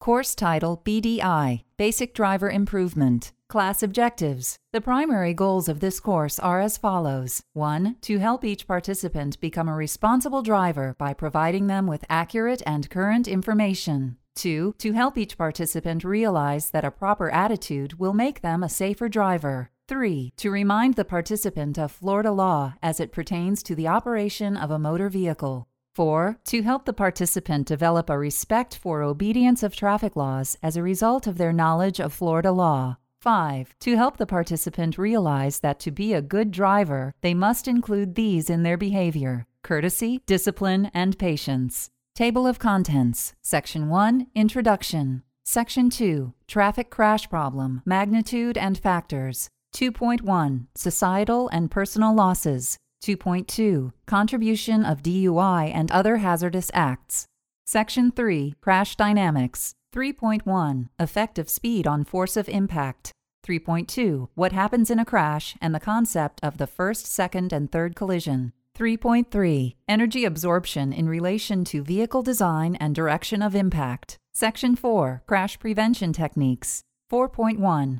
Course Title BDI, Basic Driver Improvement. Class Objectives. The primary goals of this course are as follows. 1. To help each participant become a responsible driver by providing them with accurate and current information. 2. To help each participant realize that a proper attitude will make them a safer driver. 3. To remind the participant of Florida law as it pertains to the operation of a motor vehicle. 4. To help the participant develop a respect for obedience of traffic laws as a result of their knowledge of Florida law. 5. To help the participant realize that to be a good driver, they must include these in their behavior: courtesy, discipline, and patience. Table of Contents. Section 1, Introduction. Section 2, Traffic Crash Problem, Magnitude and Factors. 2.1, Societal and Personal Losses. 2.2, Contribution of DUI and Other Hazardous Acts. Section 3, Crash Dynamics. 3.1, Effect of Speed on Force of Impact. 3.2, What happens in a crash and the concept of the first, second, and third collision. 3.3, Energy absorption in relation to vehicle design and direction of impact. Section 4, Crash Prevention Techniques. 4.1,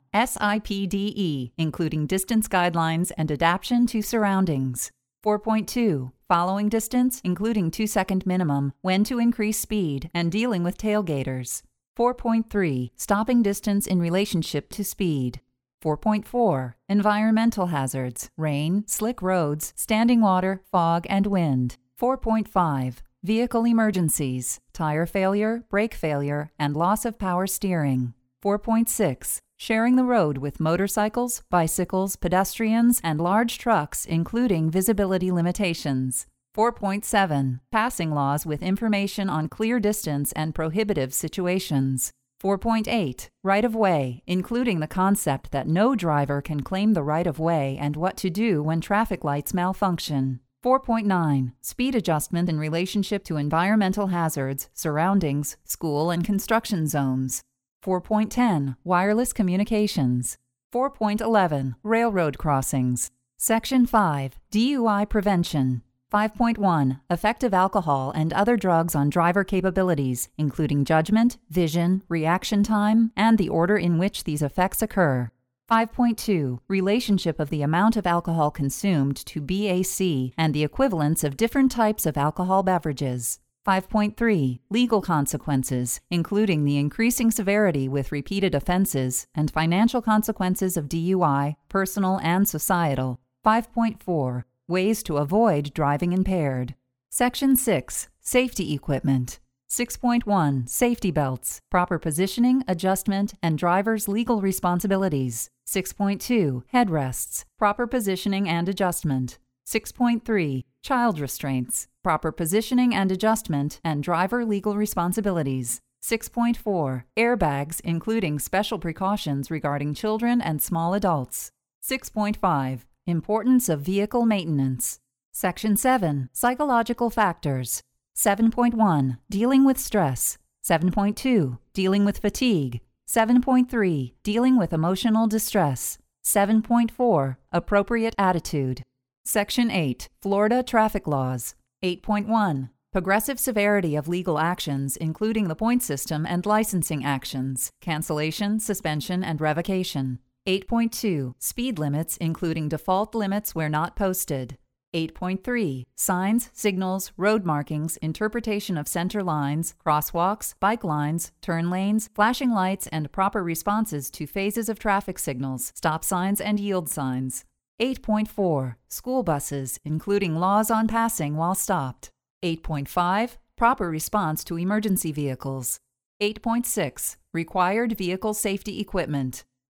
SIPDE, including distance guidelines and adaptation to surroundings. 4.2, Following distance, including 2-second minimum, when to increase speed, and dealing with tailgaters. 4.3, Stopping distance in relationship to speed. 4.4, Environmental hazards, rain, slick roads, standing water, fog, and wind. 4.5, Vehicle emergencies, tire failure, brake failure, and loss of power steering. 4.6, Sharing the road with motorcycles, bicycles, pedestrians, and large trucks, including visibility limitations. 4.7, Passing laws with information on clear distance and prohibitive situations. 4.8, Right-of-way, including the concept that no driver can claim the right-of-way and what to do when traffic lights malfunction. 4.9, Speed adjustment in relationship to environmental hazards, surroundings, school and construction zones. 4.10, Wireless communications. 4.11, Railroad crossings. Section 5, DUI prevention. 5.1, Effective alcohol and other drugs on driver capabilities, including judgment, vision, reaction time, and the order in which these effects occur. 5.2, Relationship of the amount of alcohol consumed to BAC and the equivalence of different types of alcohol beverages. 5.3, Legal consequences, including the increasing severity with repeated offenses and financial consequences of DUI, personal and societal. 5.4, Ways to avoid driving impaired. Section 6, Safety equipment. 6.1, Safety belts, proper positioning, adjustment, and driver's legal responsibilities. 6.2, Headrests, proper positioning and adjustment. 6.3, Child restraints, proper positioning and adjustment, and driver legal responsibilities. 6.4, Airbags, including special precautions regarding children and small adults. 6.5, Importance of vehicle maintenance. Section 7, Psychological factors. 7.1, Dealing with stress. 7.2, Dealing with fatigue. 7.3, Dealing with emotional distress. 7.4, Appropriate attitude. Section 8, Florida traffic laws. 8.1, Progressive severity of legal actions, including the point system and licensing actions, cancellation, suspension, and revocation. 8.2, Speed limits, including default limits where not posted. 8.3, Signs, signals, road markings, interpretation of center lines, crosswalks, bike lines, turn lanes, flashing lights, and proper responses to phases of traffic signals, stop signs, and yield signs. 8.4, School buses, including laws on passing while stopped. 8.5, Proper response to emergency vehicles. 8.6, Required vehicle safety equipment.